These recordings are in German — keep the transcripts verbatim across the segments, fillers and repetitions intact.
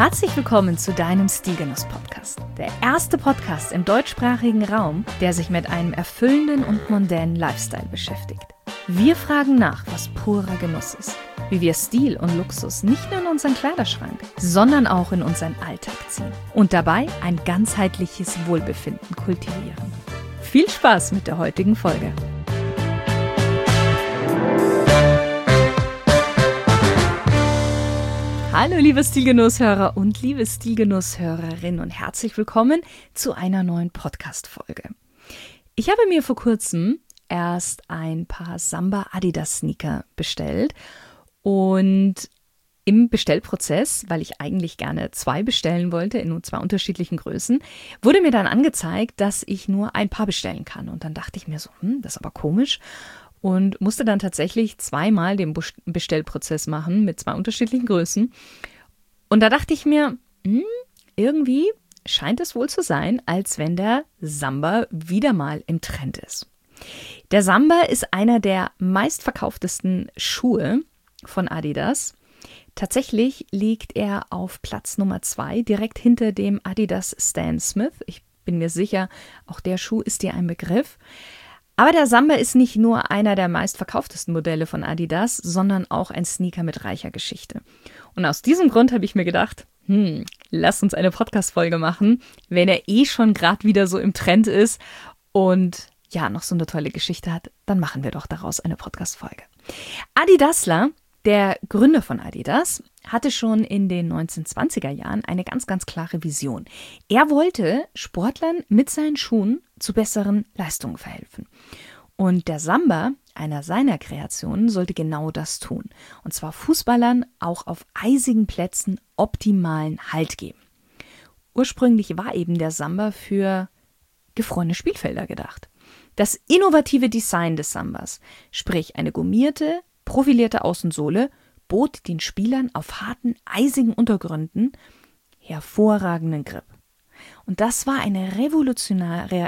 Herzlich willkommen zu deinem Stilgenuss-Podcast. Der erste Podcast im deutschsprachigen Raum, der sich mit einem erfüllenden und mondänen Lifestyle beschäftigt. Wir fragen nach, was purer Genuss ist. Wie wir Stil und Luxus nicht nur in unseren Kleiderschrank, sondern auch in unseren Alltag ziehen. Und dabei ein ganzheitliches Wohlbefinden kultivieren. Viel Spaß mit der heutigen Folge. Hallo liebe Stilgenusshörer und liebe Stilgenusshörerinnen und herzlich willkommen zu einer neuen Podcast-Folge. Ich habe mir vor kurzem erst ein paar Samba Adidas Sneaker bestellt und im Bestellprozess, weil ich eigentlich gerne zwei bestellen wollte, in nur zwei unterschiedlichen Größen, wurde mir dann angezeigt, dass ich nur ein paar bestellen kann. Und dann dachte ich mir so, hm, das ist aber komisch. Und musste dann tatsächlich zweimal den Bestellprozess machen mit zwei unterschiedlichen Größen. Und da dachte ich mir, hm, irgendwie scheint es wohl zu sein, als wenn der Samba wieder mal im Trend ist. Der Samba ist einer der meistverkauftesten Schuhe von Adidas. Tatsächlich liegt er auf Platz Nummer zwei, direkt hinter dem Adidas Stan Smith. Ich bin mir sicher, auch der Schuh ist dir ein Begriff. Aber der Samba ist nicht nur einer der meistverkauftesten Modelle von Adidas, sondern auch ein Sneaker mit reicher Geschichte. Und aus diesem Grund habe ich mir gedacht, hm, lass uns eine Podcast-Folge machen, wenn er eh schon gerade wieder so im Trend ist und ja, noch so eine tolle Geschichte hat, dann machen wir doch daraus eine Podcast-Folge. Adi Dassler, der Gründer von Adidas, hatte schon in den neunzehnhundertzwanziger Jahren eine ganz, ganz klare Vision. Er wollte Sportlern mit seinen Schuhen zu besseren Leistungen verhelfen. Und der Samba, einer seiner Kreationen, sollte genau das tun. Und zwar Fußballern auch auf eisigen Plätzen optimalen Halt geben. Ursprünglich war eben der Samba für gefrorene Spielfelder gedacht. Das innovative Design des Sambas, sprich eine gummierte, profilierte Außensohle, bot den Spielern auf harten, eisigen Untergründen hervorragenden Grip. Und das war eine revolutionäre,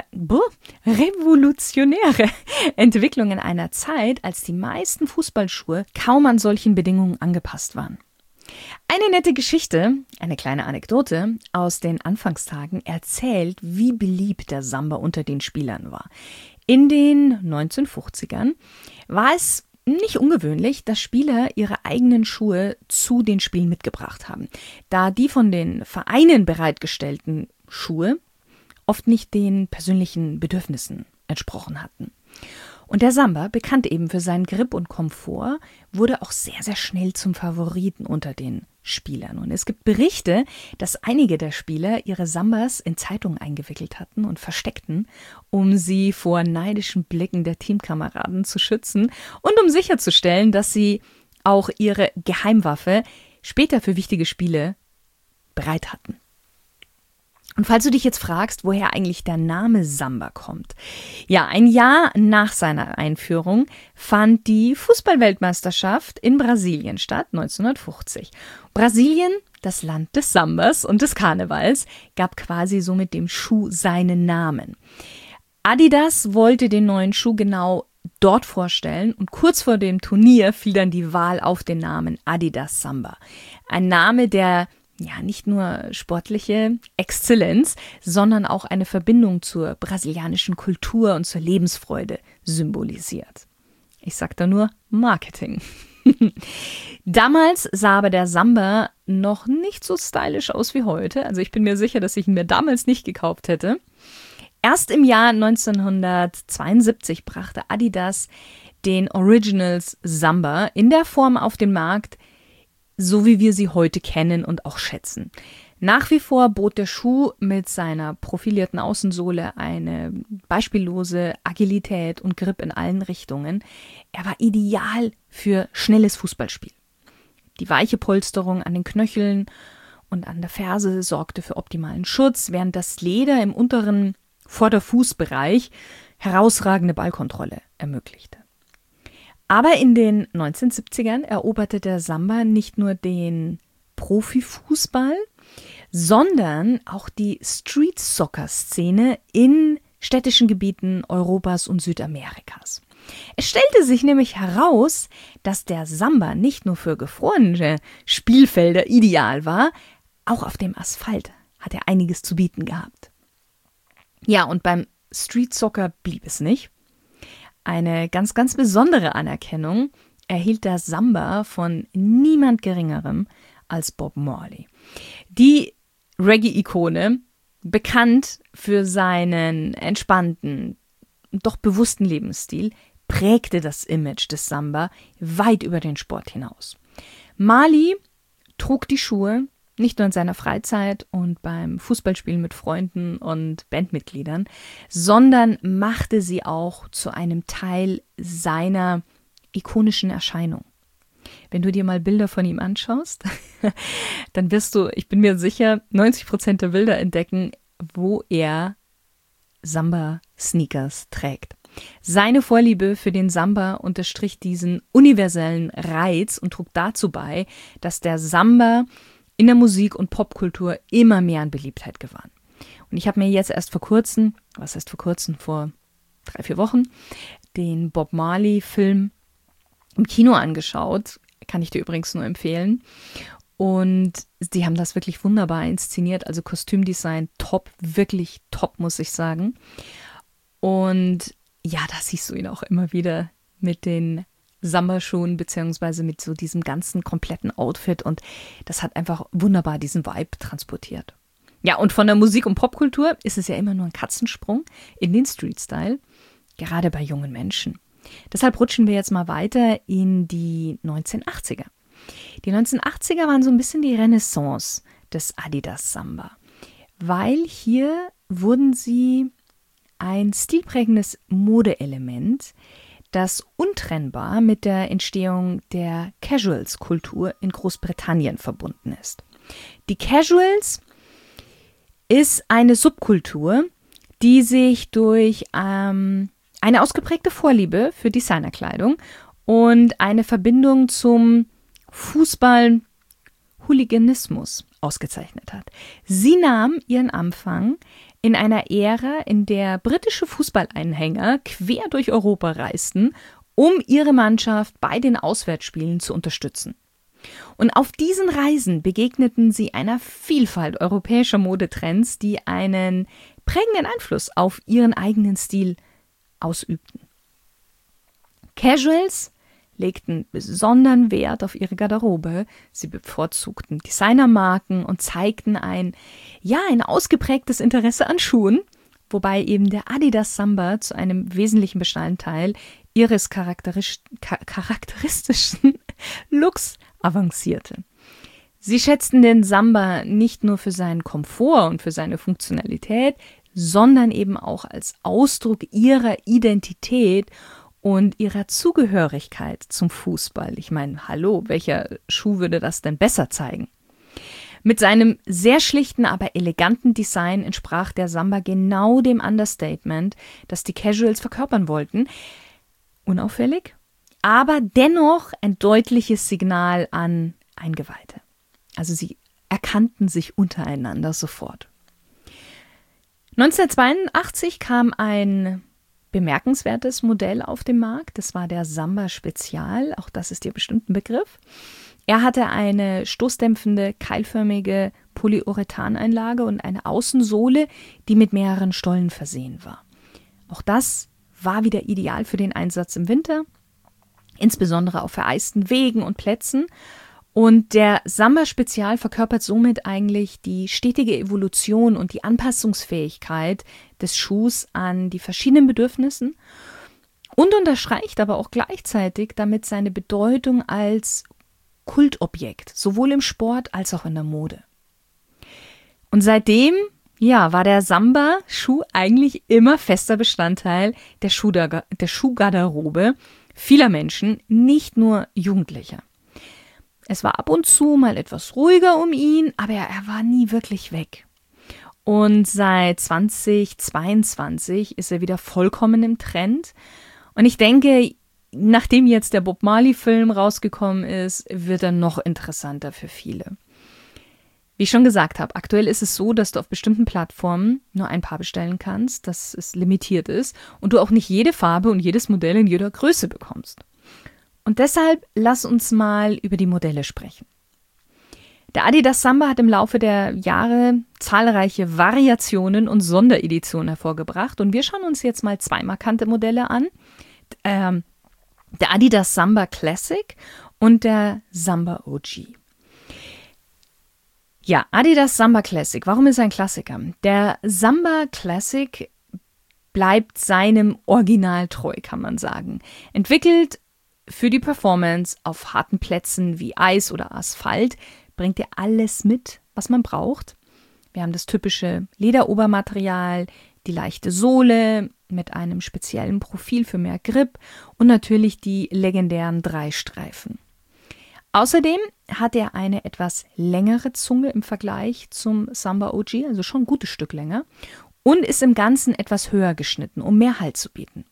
revolutionäre Entwicklung in einer Zeit, als die meisten Fußballschuhe kaum an solchen Bedingungen angepasst waren. Eine nette Geschichte, eine kleine Anekdote aus den Anfangstagen erzählt, wie beliebt der Samba unter den Spielern war. In den neunzehnhundertfünfzigern war es nicht ungewöhnlich, dass Spieler ihre eigenen Schuhe zu den Spielen mitgebracht haben, da die von den Vereinen bereitgestellten Schuhe oft nicht den persönlichen Bedürfnissen entsprochen hatten. Und der Samba, bekannt eben für seinen Grip und Komfort, wurde auch sehr, sehr schnell zum Favoriten unter den Spielern. Und es gibt Berichte, dass einige der Spieler ihre Sambas in Zeitungen eingewickelt hatten und versteckten, um sie vor neidischen Blicken der Teamkameraden zu schützen und um sicherzustellen, dass sie auch ihre Geheimwaffe später für wichtige Spiele bereit hatten. Und falls du dich jetzt fragst, woher eigentlich der Name Samba kommt. Ja, ein Jahr nach seiner Einführung fand die Fußballweltmeisterschaft in Brasilien statt, neunzehnhundertfünfzig. Brasilien, das Land des Sambas und des Karnevals, gab quasi somit dem Schuh seinen Namen. Adidas wollte den neuen Schuh genau dort vorstellen und kurz vor dem Turnier fiel dann die Wahl auf den Namen Adidas Samba. Ein Name, der ja nicht nur sportliche Exzellenz, sondern auch eine Verbindung zur brasilianischen Kultur und zur Lebensfreude symbolisiert. Ich sag da nur Marketing. Damals sah aber der Samba noch nicht so stylisch aus wie heute. Also ich bin mir sicher, dass ich ihn mir damals nicht gekauft hätte. Erst im Jahr neunzehnhundertzweiundsiebzig brachte Adidas den Originals Samba in der Form auf den Markt, so wie wir sie heute kennen und auch schätzen. Nach wie vor bot der Schuh mit seiner profilierten Außensohle eine beispiellose Agilität und Grip in allen Richtungen. Er war ideal für schnelles Fußballspiel. Die weiche Polsterung an den Knöcheln und an der Ferse sorgte für optimalen Schutz, während das Leder im unteren Vorderfußbereich herausragende Ballkontrolle ermöglichte. Aber in den neunzehnhundertsiebzigern eroberte der Samba nicht nur den Profifußball, sondern auch die Street-Soccer-Szene in städtischen Gebieten Europas und Südamerikas. Es stellte sich nämlich heraus, dass der Samba nicht nur für gefrorene Spielfelder ideal war, auch auf dem Asphalt hat er einiges zu bieten gehabt. Ja, und beim Street Soccer blieb es nicht. Eine ganz, ganz besondere Anerkennung erhielt der Samba von niemand Geringerem als Bob Marley. Die Reggae-Ikone, bekannt für seinen entspannten, doch bewussten Lebensstil, prägte das Image des Samba weit über den Sport hinaus. Marley trug die Schuhe nicht nur in seiner Freizeit und beim Fußballspielen mit Freunden und Bandmitgliedern, sondern machte sie auch zu einem Teil seiner ikonischen Erscheinung. Wenn du dir mal Bilder von ihm anschaust, dann wirst du, ich bin mir sicher, neunzig Prozent der Bilder entdecken, wo er Samba-Sneakers trägt. Seine Vorliebe für den Samba unterstrich diesen universellen Reiz und trug dazu bei, dass der Samba in der Musik- und Popkultur immer mehr an Beliebtheit gewann. Und ich habe mir jetzt erst vor kurzem, was heißt vor kurzem, vor drei, vier Wochen, den Bob Marley-Film im Kino angeschaut. Kann ich dir übrigens nur empfehlen. Und die haben das wirklich wunderbar inszeniert. Also Kostümdesign top, wirklich top, muss ich sagen. Und ja, da siehst du ihn auch immer wieder mit den Samba-Schuhen beziehungsweise mit so diesem ganzen kompletten Outfit. Und das hat einfach wunderbar diesen Vibe transportiert. Ja, und von der Musik- und Popkultur ist es ja immer nur ein Katzensprung in den Street-Style, gerade bei jungen Menschen. Deshalb rutschen wir jetzt mal weiter in die neunzehnhundertachtziger. Die neunzehnhundertachtziger waren so ein bisschen die Renaissance des Adidas Samba, weil hier wurden sie ein stilprägendes Modeelement, das untrennbar mit der Entstehung der Casuals-Kultur in Großbritannien verbunden ist. Die Casuals ist eine Subkultur, die sich durch ähm, eine ausgeprägte Vorliebe für Designerkleidung und eine Verbindung zum Fußball-Hooliganismus ausgezeichnet hat. Sie nahm ihren Anfang in einer Ära, in der britische Fußballanhänger quer durch Europa reisten, um ihre Mannschaft bei den Auswärtsspielen zu unterstützen. Und auf diesen Reisen begegneten sie einer Vielfalt europäischer Modetrends, die einen prägenden Einfluss auf ihren eigenen Stil ausübten. Casuals legten besonderen Wert auf ihre Garderobe, sie bevorzugten Designermarken und zeigten ein, ja, ein ausgeprägtes Interesse an Schuhen, wobei eben der Adidas Samba zu einem wesentlichen Bestandteil ihres charakterisch- charakteristischen Looks avancierte. Sie schätzten den Samba nicht nur für seinen Komfort und für seine Funktionalität, sondern eben auch als Ausdruck ihrer Identität und ihrer Zugehörigkeit zum Fußball. Ich meine, hallo, welcher Schuh würde das denn besser zeigen? Mit seinem sehr schlichten, aber eleganten Design entsprach der Samba genau dem Understatement, das die Casuals verkörpern wollten. Unauffällig, aber dennoch ein deutliches Signal an Eingeweihte. Also sie erkannten sich untereinander sofort. neunzehnhundertzweiundachtzig kam ein bemerkenswertes Modell auf den Markt. Das war der Samba Spezial. Auch das ist dir bestimmt ein Begriff. Er hatte eine stoßdämpfende, keilförmige Polyurethaneinlage und eine Außensohle, die mit mehreren Stollen versehen war. Auch das war wieder ideal für den Einsatz im Winter, insbesondere auf vereisten Wegen und Plätzen. Und der Samba Spezial verkörpert somit eigentlich die stetige Evolution und die Anpassungsfähigkeit des Schuhs an die verschiedenen Bedürfnissen und unterstreicht aber auch gleichzeitig damit seine Bedeutung als Kultobjekt, sowohl im Sport als auch in der Mode. Und seitdem, ja, war der Samba-Schuh eigentlich immer fester Bestandteil der, Schuhda- der Schuhgarderobe vieler Menschen, nicht nur Jugendlicher. Es war ab und zu mal etwas ruhiger um ihn, aber er, er war nie wirklich weg. Und seit zweitausendzweiundzwanzig ist er wieder vollkommen im Trend. Und ich denke, nachdem jetzt der Bob Marley-Film rausgekommen ist, wird er noch interessanter für viele. Wie ich schon gesagt habe, aktuell ist es so, dass du auf bestimmten Plattformen nur ein Paar bestellen kannst, dass es limitiert ist und du auch nicht jede Farbe und jedes Modell in jeder Größe bekommst. Und deshalb lass uns mal über die Modelle sprechen. Der Adidas Samba hat im Laufe der Jahre zahlreiche Variationen und Sondereditionen hervorgebracht. Und wir schauen uns jetzt mal zwei markante Modelle an. Ähm, der Adidas Samba Classic und der Samba O G. Ja, Adidas Samba Classic. Warum ist er ein Klassiker? Der Samba Classic bleibt seinem Original treu, kann man sagen. Entwickelt für die Performance auf harten Plätzen wie Eis oder Asphalt, bringt er alles mit, was man braucht. Wir haben das typische Lederobermaterial, die leichte Sohle mit einem speziellen Profil für mehr Grip und natürlich die legendären drei Streifen. Außerdem hat er eine etwas längere Zunge im Vergleich zum Samba O G, also schon ein gutes Stück länger, und ist im Ganzen etwas höher geschnitten, um mehr Halt zu bieten.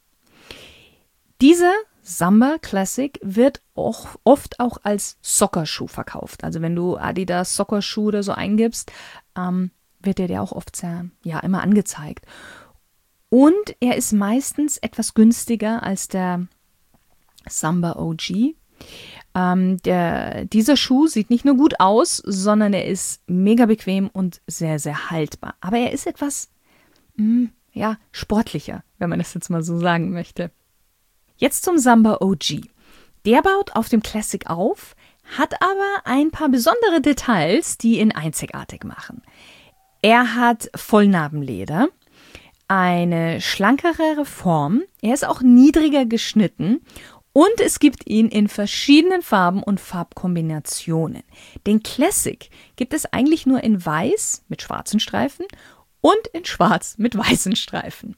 Dieser Samba Classic wird auch oft auch als Soccerschuh verkauft. Also wenn du Adidas Soccerschuh oder so eingibst, ähm, wird der dir auch oft sehr, ja, immer angezeigt. Und er ist meistens etwas günstiger als der Samba O G. Ähm, der, dieser Schuh sieht nicht nur gut aus, sondern er ist mega bequem und sehr, sehr haltbar. Aber er ist etwas, mh, ja, sportlicher, wenn man das jetzt mal so sagen möchte. Jetzt zum Samba O G. Der baut auf dem Classic auf, hat aber ein paar besondere Details, die ihn einzigartig machen. Er hat Vollnarbenleder, eine schlankere Form, er ist auch niedriger geschnitten und es gibt ihn in verschiedenen Farben und Farbkombinationen. Den Classic gibt es eigentlich nur in weiß mit schwarzen Streifen und in schwarz mit weißen Streifen.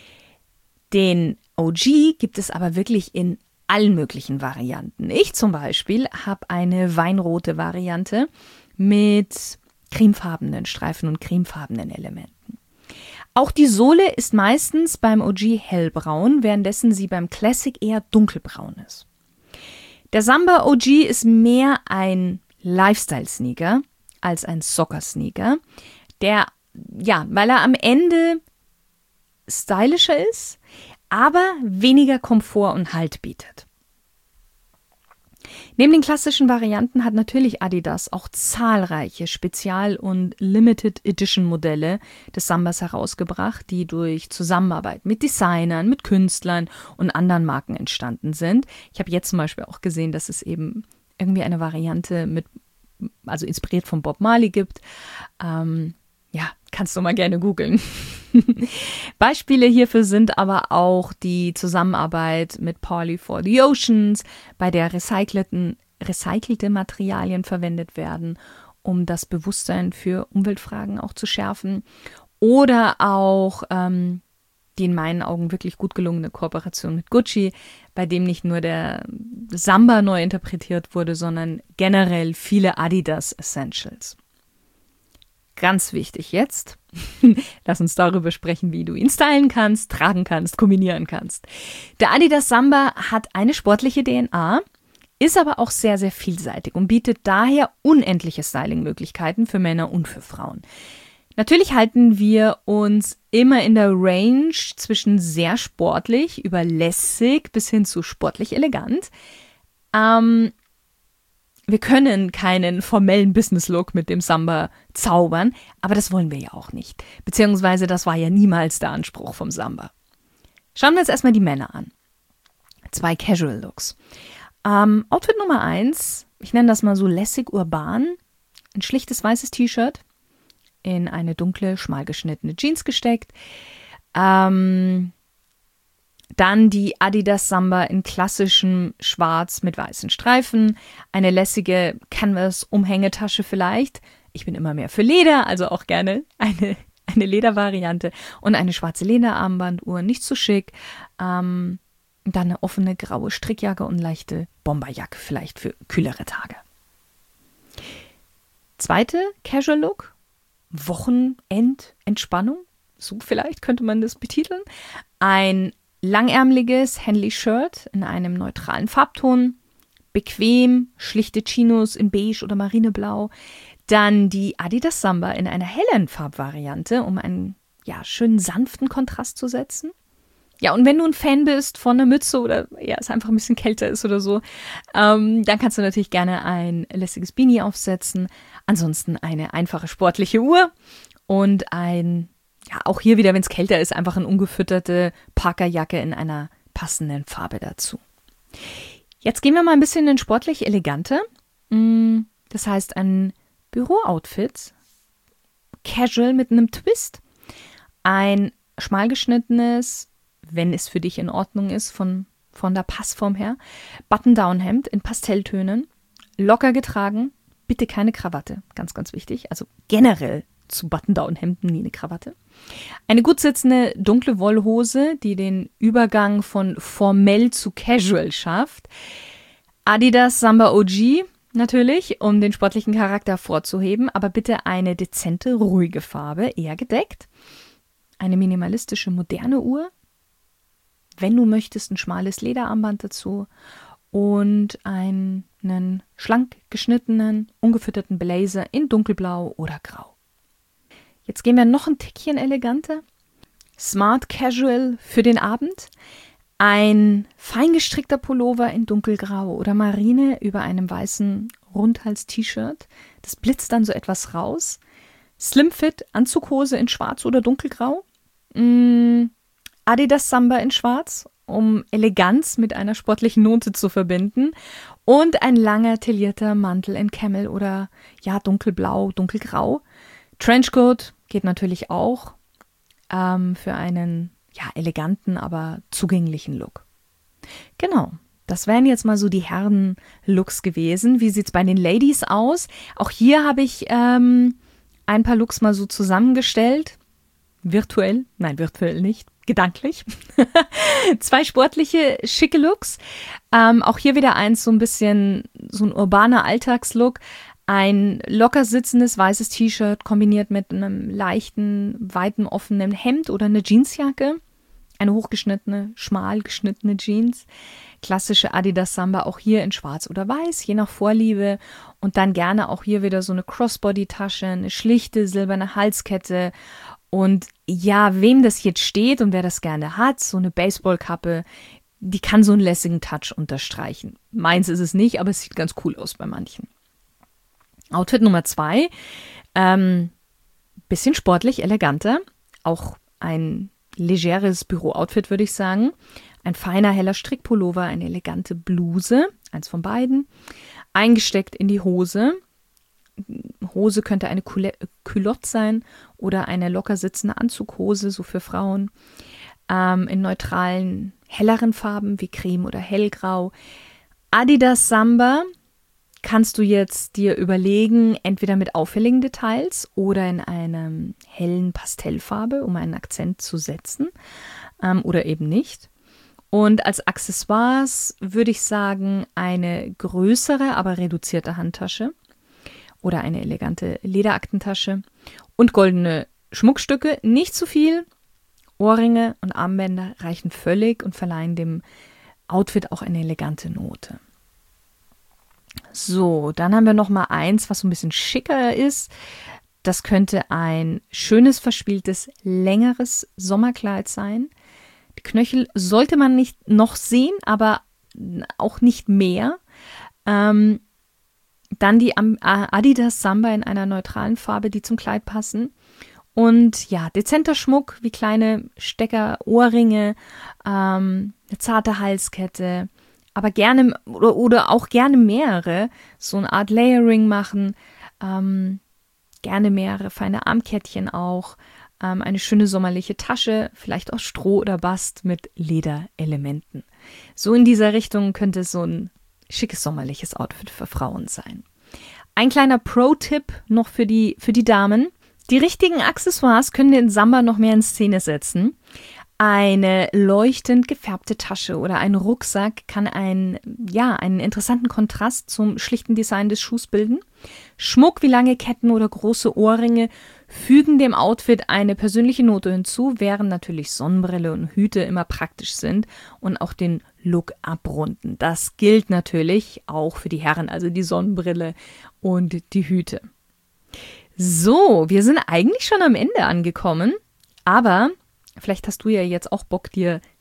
Den O G gibt es aber wirklich in allen möglichen Varianten. Ich zum Beispiel habe eine weinrote Variante mit cremefarbenen Streifen und cremefarbenen Elementen. Auch die Sohle ist meistens beim O G hellbraun, währenddessen sie beim Classic eher dunkelbraun ist. Der Samba O G ist mehr ein Lifestyle-Sneaker als ein Soccer-Sneaker, der, ja, weil er am Ende stylischer ist, aber weniger Komfort und Halt bietet. Neben den klassischen Varianten hat natürlich Adidas auch zahlreiche Spezial- und Limited Edition Modelle des Sambas herausgebracht, die durch Zusammenarbeit mit Designern, mit Künstlern und anderen Marken entstanden sind. Ich habe jetzt zum Beispiel auch gesehen, dass es eben irgendwie eine Variante mit, also inspiriert von Bob Marley gibt. Ähm, ja, kannst du mal gerne googeln. Beispiele hierfür sind aber auch die Zusammenarbeit mit Pauly for the Oceans, bei der recycelten, recycelte Materialien verwendet werden, um das Bewusstsein für Umweltfragen auch zu schärfen. Oder auch ähm, die in meinen Augen wirklich gut gelungene Kooperation mit Gucci, bei dem nicht nur der Samba neu interpretiert wurde, sondern generell viele Adidas Essentials. Ganz wichtig jetzt, lass uns darüber sprechen, wie du ihn stylen kannst, tragen kannst, kombinieren kannst. Der Adidas Samba hat eine sportliche D N A, ist aber auch sehr, sehr vielseitig und bietet daher unendliche Styling-Möglichkeiten für Männer und für Frauen. Natürlich halten wir uns immer in der Range zwischen sehr sportlich, über lässig bis hin zu sportlich elegant. Ähm, Wir können keinen formellen Business-Look mit dem Samba zaubern, aber das wollen wir ja auch nicht. Beziehungsweise das war ja niemals der Anspruch vom Samba. Schauen wir uns erstmal die Männer an. Zwei Casual-Looks. Ähm, Outfit Nummer eins, ich nenne das mal so lässig urban. Ein schlichtes weißes T-Shirt in eine dunkle, schmal geschnittene Jeans gesteckt. Ähm... Dann die Adidas Samba in klassischem Schwarz mit weißen Streifen, eine lässige Canvas-Umhängetasche vielleicht. Ich bin immer mehr für Leder, also auch gerne eine, eine Ledervariante und eine schwarze Lederarmbanduhr, nicht so schick. Ähm, dann eine offene graue Strickjacke und leichte Bomberjacke, vielleicht für kühlere Tage. Zweite Casual Look, Wochenend-Entspannung, so vielleicht könnte man das betiteln. Ein langärmeliges Henley-Shirt in einem neutralen Farbton, bequem, schlichte Chinos in beige oder marineblau, dann die Adidas Samba in einer hellen Farbvariante, um einen ja, schönen sanften Kontrast zu setzen. Ja, und wenn du ein Fan bist von einer Mütze oder ja, es einfach ein bisschen kälter ist oder so, ähm, dann kannst du natürlich gerne ein lässiges Beanie aufsetzen. Ansonsten eine einfache sportliche Uhr und ein, ja, auch hier wieder, wenn es kälter ist, einfach eine ungefütterte Parkerjacke in einer passenden Farbe dazu. Jetzt gehen wir mal ein bisschen in sportlich elegante. Das heißt, ein Bürooutfit, casual mit einem Twist, ein schmal geschnittenes, wenn es für dich in Ordnung ist, von, von der Passform her, Button-Down-Hemd in Pastelltönen, locker getragen, bitte keine Krawatte, ganz, ganz wichtig, also generell zu Button-Down-Hemden nie eine Krawatte. Eine gut sitzende dunkle Wollhose, die den Übergang von formell zu casual schafft. Adidas Samba O G natürlich, um den sportlichen Charakter hervorzuheben, aber bitte eine dezente, ruhige Farbe, eher gedeckt. Eine minimalistische, moderne Uhr. Wenn du möchtest, ein schmales Lederarmband dazu und einen schlank geschnittenen, ungefütterten Blazer in dunkelblau oder grau. Jetzt gehen wir noch ein Tickchen eleganter. Smart Casual für den Abend. Ein feingestrickter Pullover in dunkelgrau oder Marine über einem weißen Rundhals-T-Shirt. Das blitzt dann so etwas raus. Slimfit Anzughose in schwarz oder dunkelgrau. Mm. Adidas Samba in schwarz, um Eleganz mit einer sportlichen Note zu verbinden. Und ein langer taillierter Mantel in Camel oder ja dunkelblau, dunkelgrau. Trenchcoat geht natürlich auch ähm, für einen ja eleganten, aber zugänglichen Look. Genau, das wären jetzt mal so die Herren-Looks gewesen. Wie sieht es bei den Ladies aus? Auch hier habe ich ähm, ein paar Looks mal so zusammengestellt. Virtuell, nein, virtuell nicht. Gedanklich. Zwei sportliche, schicke Looks. Ähm, auch hier wieder eins, so ein bisschen so ein urbaner Alltagslook. Ein locker sitzendes weißes T-Shirt kombiniert mit einem leichten, weiten, offenen Hemd oder eine Jeansjacke. Eine hochgeschnittene, schmal geschnittene Jeans. Klassische Adidas Samba, auch hier in schwarz oder weiß, je nach Vorliebe. Und dann gerne auch hier wieder so eine Crossbody-Tasche, eine schlichte silberne Halskette. Und ja, wem das jetzt steht und wer das gerne hat, so eine Baseballkappe, die kann so einen lässigen Touch unterstreichen. Meins ist es nicht, aber es sieht ganz cool aus bei manchen. Outfit Nummer zwei, ähm, bisschen sportlich, eleganter, auch ein legeres Bürooutfit, würde ich sagen. Ein feiner, heller Strickpullover, eine elegante Bluse, eins von beiden, eingesteckt in die Hose. Hose könnte eine Culotte sein oder eine locker sitzende Anzughose, so für Frauen, ähm, in neutralen, helleren Farben wie Creme oder Hellgrau. Adidas Samba kannst du jetzt dir überlegen, entweder mit auffälligen Details oder in einer hellen Pastellfarbe, um einen Akzent zu setzen, ähm, oder eben nicht. Und als Accessoires würde ich sagen, eine größere, aber reduzierte Handtasche oder eine elegante Lederaktentasche und goldene Schmuckstücke, nicht zu viel. Ohrringe und Armbänder reichen völlig und verleihen dem Outfit auch eine elegante Note. So, dann haben wir noch mal eins, was so ein bisschen schicker ist. Das könnte ein schönes, verspieltes, längeres Sommerkleid sein. Die Knöchel sollte man nicht noch sehen, aber auch nicht mehr. Ähm, Dann die Adidas Samba in einer neutralen Farbe, die zum Kleid passen. Und ja, dezenter Schmuck wie kleine Stecker, Ohrringe, ähm, eine zarte Halskette, aber gerne oder, oder auch gerne mehrere, so eine Art Layering machen, ähm, gerne mehrere feine Armkettchen auch, ähm, eine schöne sommerliche Tasche, vielleicht aus Stroh oder Bast mit Lederelementen. So in dieser Richtung könnte es so ein schickes sommerliches Outfit für Frauen sein. Ein kleiner Pro-Tipp noch für die, für die Damen. Die richtigen Accessoires können den Samba noch mehr in Szene setzen. Eine leuchtend gefärbte Tasche oder ein Rucksack kann ein, ja, einen interessanten Kontrast zum schlichten Design des Schuhs bilden. Schmuck wie lange Ketten oder große Ohrringe fügen dem Outfit eine persönliche Note hinzu, während natürlich Sonnenbrille und Hüte immer praktisch sind und auch den Look abrunden. Das gilt natürlich auch für die Herren, also die Sonnenbrille und die Hüte. So, wir sind eigentlich schon am Ende angekommen, aber vielleicht hast du ja jetzt auch Bock, dir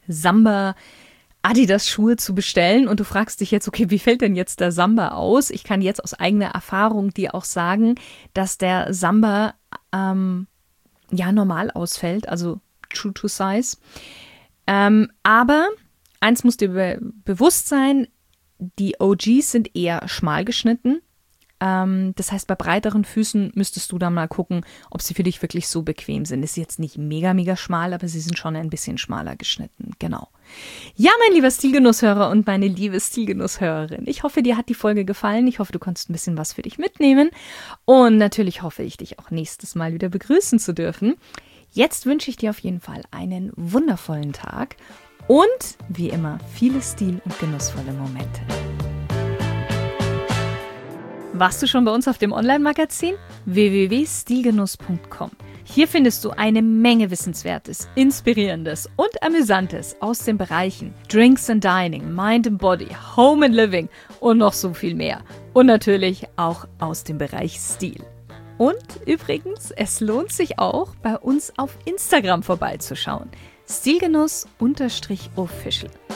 Samba Adidas Schuhe zu bestellen und du fragst dich jetzt, okay, wie fällt denn jetzt der Samba aus? Ich kann jetzt aus eigener Erfahrung dir auch sagen, dass der Samba ähm, ja normal ausfällt, also true to size. Ähm, aber eins muss dir be- bewusst sein, die O Gs sind eher schmal geschnitten. Ähm, das heißt, bei breiteren Füßen müsstest du dann mal gucken, ob sie für dich wirklich so bequem sind. Ist jetzt nicht mega, mega schmal, aber sie sind schon ein bisschen schmaler geschnitten. Genau. Ja, mein lieber Stilgenusshörer und meine liebe Stilgenusshörerin. Ich hoffe, dir hat die Folge gefallen. Ich hoffe, du konntest ein bisschen was für dich mitnehmen. Und natürlich hoffe ich, dich auch nächstes Mal wieder begrüßen zu dürfen. Jetzt wünsche ich dir auf jeden Fall einen wundervollen Tag und wie immer viele stil- und genussvolle Momente. Warst du schon bei uns auf dem Online-Magazin? w w w punkt stilgenuss punkt com. Hier findest du eine Menge Wissenswertes, Inspirierendes und Amüsantes aus den Bereichen Drinks and Dining, Mind and Body, Home and Living und noch so viel mehr. Und natürlich auch aus dem Bereich Stil. Und übrigens, es lohnt sich auch, bei uns auf Instagram vorbeizuschauen. Stilgenuss-official.